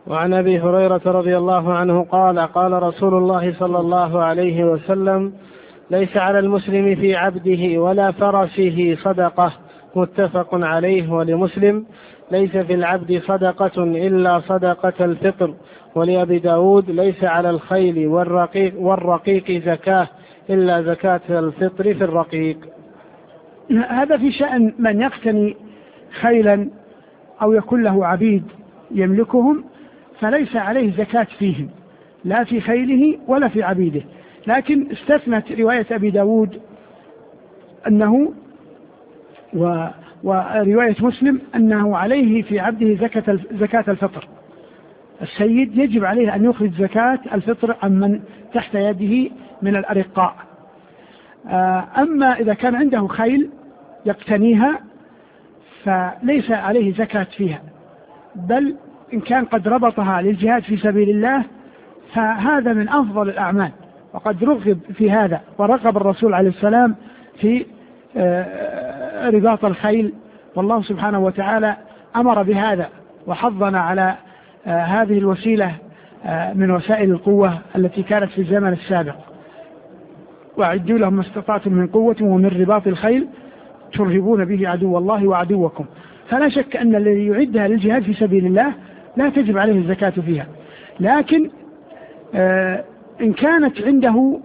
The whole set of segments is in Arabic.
وعن أبي هريرة رضي الله عنه قال قال رسول الله صلى الله عليه وسلم: ليس على المسلم في عبده ولا فرسه صدقة. متفق عليه. ولمسلم: ليس في العبد صدقة إلا صدقة الفطر. ولأبي داود: ليس على الخيل والرقيق زكاة إلا زكاة الفطر في الرقيق. هذا في شأن من يقتني خيلا أو يكون له عبيد يملكهم، فليس عليه زكاة فيهم، لا في خيله ولا في عبيده. لكن استثنت رواية أبي داود أنه ورواية مسلم أنه عليه في عبده زكاة الفطر. السيد يجب عليه أن يخرج زكاة الفطر عمن تحت يده من الأرقاء. أما إذا كان عنده خيل يقتنيها فليس عليه زكاة فيها، بل إن كان قد ربطها للجهاد في سبيل الله فهذا من أفضل الأعمال، وقد رغب في هذا، ورغب الرسول عليه السلام في رباط الخيل، والله سبحانه وتعالى أمر بهذا وحضنا على هذه الوسيلة من وسائل القوة التي كانت في الزمن السابق. وأعدوا لهم ما استطعتم من قوة ومن رباط الخيل ترهبون به عدو الله وعدوكم. فلا شك أن الذي يعدها للجهاد في سبيل الله لا تجب عليه الزكاة فيها. لكن إن كانت عنده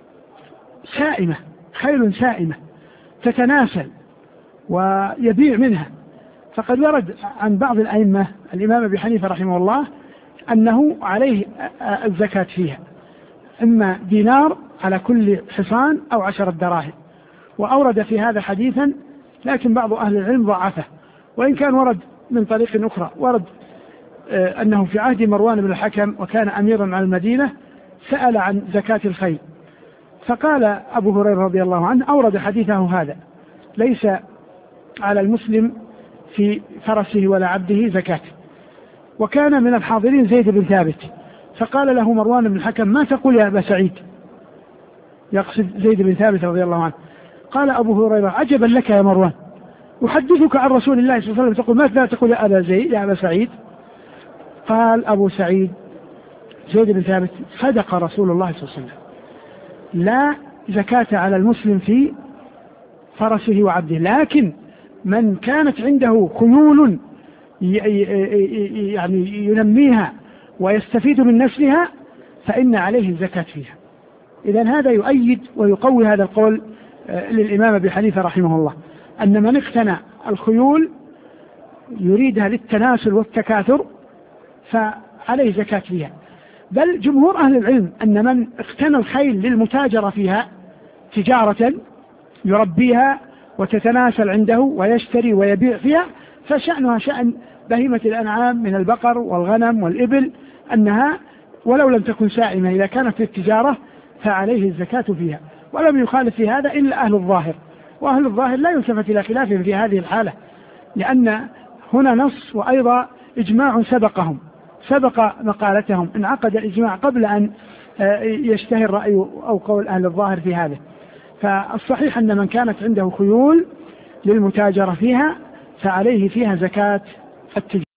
سائمة، خيل سائمة تتناسل ويبيع منها، فقد ورد عن بعض الأئمة الإمام أبي حنيفة رحمه الله أنه عليه الزكاة فيها، إما دينار على كل حصان أو 10 دراهم. وأورد في هذا حديثا، لكن بعض أهل العلم ضعفه، وإن كان ورد من طريق أخرى. ورد أنه في عهد مروان بن الحكم وكان أميرا على المدينة سأل عن زكاة الخيل، فقال أبو هريرة رضي الله عنه، أورد حديثه هذا: ليس على المسلم في فرسه ولا عبده زكاة. وكان من الحاضرين زيد بن ثابت، فقال له مروان بن الحكم: ما تقول يا أبا سعيد؟ يقصد زيد بن ثابت رضي الله عنه. قال أبو هريرة: عجبا لك يا مروان، أحدثك عن رسول الله صلى الله عليه وسلم تقول ماذا تقول يا أبا زيد يا أبا سعيد؟ قال أبو سعيد زيد بن ثابت: صدق رسول الله صلى الله عليه وسلم، لا زكاة على المسلم في فرسه وعبده، لكن من كانت عنده خيول يعني ينميها ويستفيد من نسلها فإن عليه الزكاة فيها. إذن هذا يؤيد ويقوي هذا القول للإمام أبي حنيفة رحمه الله، أن من اقتنى الخيول يريدها للتناسل والتكاثر فعليه زكاة فيها. بل جمهور أهل العلم أن من اقتنى الخيل للمتاجرة فيها تجارة يربيها وتتناسل عنده ويشتري ويبيع فيها، فشأنها شأن بهيمة الأنعام من البقر والغنم والإبل، أنها ولو لم تكن سائمة إذا كانت في التجارة فعليه الزكاة فيها. ولم يخالف في هذا إلا أهل الظاهر، وأهل الظاهر لا يلتفت إلى خلافهم في هذه الحالة، لأن هنا نص وأيضا إجماع سبق مقالتهم، انعقد الإجماع قبل أن يشتهر رأي أو قول أهل الظاهر في هذا. فالصحيح أن من كانت عنده خيول للمتاجرة فيها فعليه فيها زكاة التجارة.